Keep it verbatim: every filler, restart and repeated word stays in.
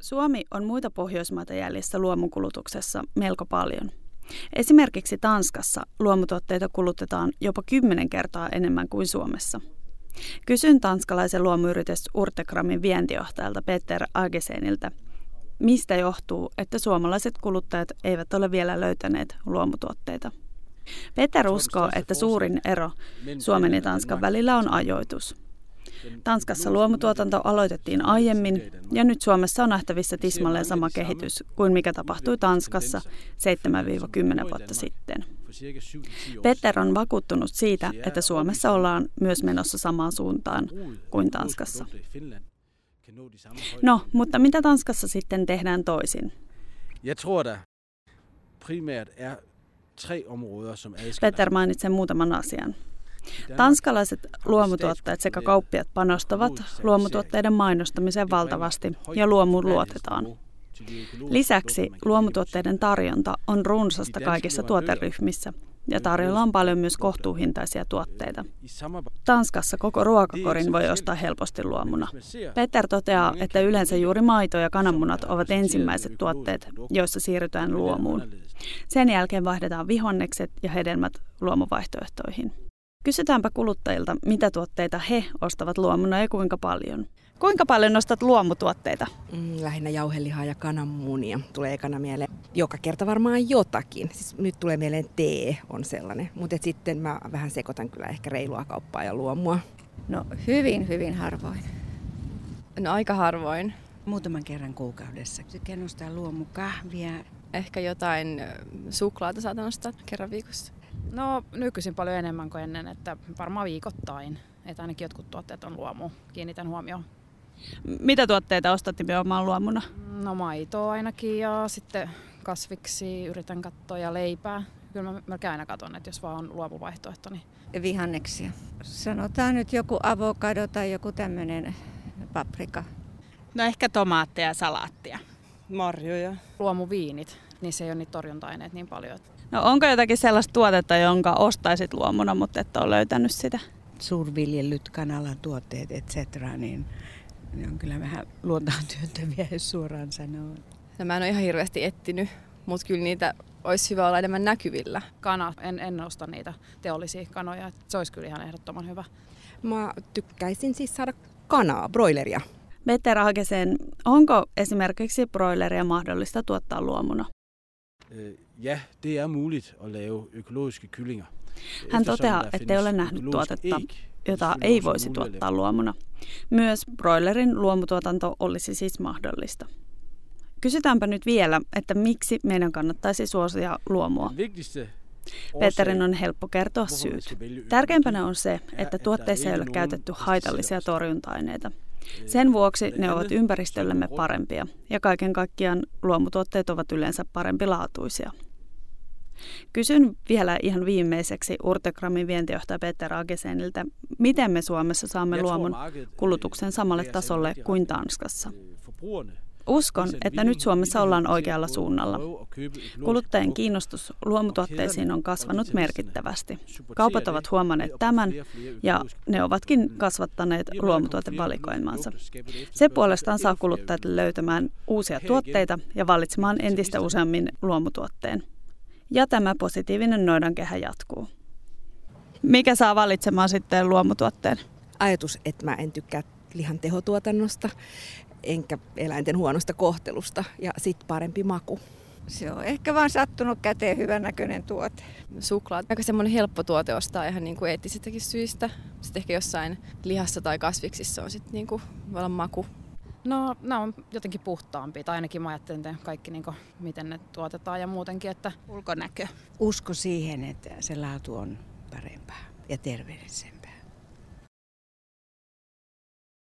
Suomi on muita Pohjoismaita jäljessä luomukulutuksessa melko paljon. Esimerkiksi Tanskassa luomutuotteita kulutetaan jopa kymmenen kertaa enemmän kuin Suomessa. Kysyn tanskalaisen luomuyritys Urtekramin vientijohtajalta Peter Ageseniltä, mistä johtuu, että suomalaiset kuluttajat eivät ole vielä löytäneet luomutuotteita. Peter uskoo, että suurin ero Suomen ja Tanskan välillä on ajoitus. Tanskassa luomutuotanto aloitettiin aiemmin ja nyt Suomessa on nähtävissä tismalleen sama kehitys kuin mikä tapahtui Tanskassa seitsemän kymmenen vuotta sitten. Peter on vakuuttunut siitä, että Suomessa ollaan myös menossa samaan suuntaan kuin Tanskassa. No, mutta mitä Tanskassa sitten tehdään toisin? Peter mainitsee muutaman asian. Tanskalaiset luomutuottajat sekä kauppiat panostavat luomutuotteiden mainostamiseen valtavasti ja luomuun luotetaan. Lisäksi luomutuotteiden tarjonta on runsasta kaikissa tuoteryhmissä ja tarjolla on paljon myös kohtuuhintaisia tuotteita. Tanskassa koko ruokakorin voi ostaa helposti luomuna. Peter toteaa, että yleensä juuri maito ja kananmunat ovat ensimmäiset tuotteet, joissa siirrytään luomuun. Sen jälkeen vaihdetaan vihannekset ja hedelmät luomuvaihtoehtoihin. Kysytäänpä kuluttajilta, mitä tuotteita he ostavat luomuna ja kuinka paljon. Kuinka paljon ostat luomutuotteita? Mm, lähinnä jauhelihaa ja kananmunia. Tulee ekana mieleen joka kerta varmaan jotakin. Siis nyt tulee mieleen tee on sellainen, mutta sitten mä vähän sekoitan kyllä ehkä reilua kauppaa ja luomua. No hyvin, hyvin harvoin. No aika harvoin. Muutaman kerran kuukaudessa. Tykkään ostaa luomukahvia. Ehkä jotain suklaata saatan ostaa kerran viikossa. No nykyisin paljon enemmän kuin ennen, että varmaan viikoittain. Että ainakin jotkut tuotteet on luomu. Kiinnitän huomioon. Mitä tuotteita ostat nimenomaan luomuna? No maitoa ainakin ja sitten kasviksi yritän katsoa ja leipää. Kyllä mä melkein aina katson, että jos vaan on luomuvaihtoehto. Niin... Vihanneksia. Sanotaan nyt joku avokado tai joku tämmöinen paprika. No ehkä tomaatteja ja salaattia. Marjoja. Luomuviinit, niissä ei ole niitä torjunta-aineet niin paljon. No onko jotakin sellaista tuotetta, jonka ostaisit luomuna, mutta et ole löytänyt sitä? Suurviljellyt kanalan tuotteet, et cetera, niin ne on kyllä vähän luontaan työntäviä, jos suoraan sanoo. No, mä en ole ihan hirveästi etsinyt, mutta kyllä niitä olisi hyvä olla enemmän näkyvillä. Kana, en, en osta niitä teollisia kanoja, se olisi kyllä ihan ehdottoman hyvä. Mä tykkäisin siis saada kanaa, broileria. Peter Agesen, onko esimerkiksi broileria mahdollista tuottaa luomuna? Ja, det er muligt at lave økologiske kyllinger. Hän toteaa, ettei ole nähnyt tuotetta, jota ei voisi tuottaa luomuna. Myös broilerin luomutuotanto olisi siis mahdollista. Kysytäänpä nyt vielä, että miksi meidän kannattaisi suosia luomua. Peterin on helppo kertoa syyt. Tärkeimpänä on se, että tuotteissa ei ole käytetty haitallisia torjunta-aineita. Sen vuoksi ne ovat ympäristöllemme parempia ja kaiken kaikkiaan luomutuotteet ovat yleensä parempilaatuisia. Kysyn vielä ihan viimeiseksi Urtekramin vientijohtaja Peter Ageseniltä, miten me Suomessa saamme luomun kulutuksen samalle tasolle kuin Tanskassa. Uskon, että nyt Suomessa ollaan oikealla suunnalla. Kuluttajien kiinnostus luomutuotteisiin on kasvanut merkittävästi. Kaupat ovat huomanneet tämän ja ne ovatkin kasvattaneet luomutuotevalikoimansa. Se puolestaan saa kuluttajat löytämään uusia tuotteita ja valitsemaan entistä useammin luomutuotteen. Ja tämä positiivinen noidankehä jatkuu. Mikä saa valitsemaan sitten luomutuotteen? Ajatus, että mä en tykkää lihan tehotuotannosta, enkä eläinten huonosta kohtelusta ja sitten parempi maku. Se on ehkä vaan sattunut käteen hyvän näköinen tuote. Suklaat. Aika semmoinen helppo tuote ostaa ihan niin kuin eettisistäkin syistä. Sitten ehkä jossain lihassa tai kasviksissa on sitten niin kuin vallan maku. No, nämä on jotenkin puhtaampia, tai ainakin mä ajattelen että kaikki, niin kuin, miten ne tuotetaan ja muutenkin, että ulkonäkö. Usko siihen, että se laatu on parempaa ja terveellisempää.